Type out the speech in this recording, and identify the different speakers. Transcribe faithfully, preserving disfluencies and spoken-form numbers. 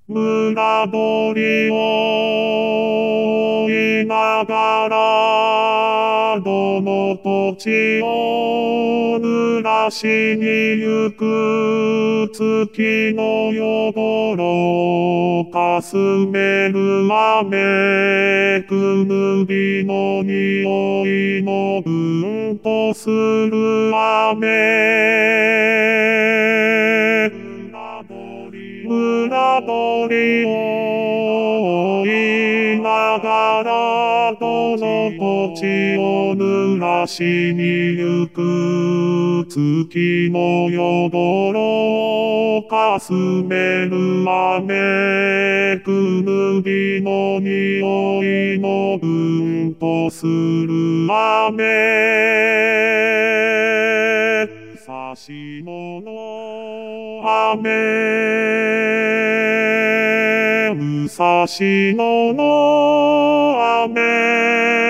Speaker 1: 村鳥を追いながら、どの土地を濡らしに行く月の夜頃かすめる雨くぬびの匂いのうんとする雨村鳥を追いながらどの土地を濡らしに行く月の夜頃かすめる雨くぬびの匂いのうんとする雨さしのの雨武蔵野の雨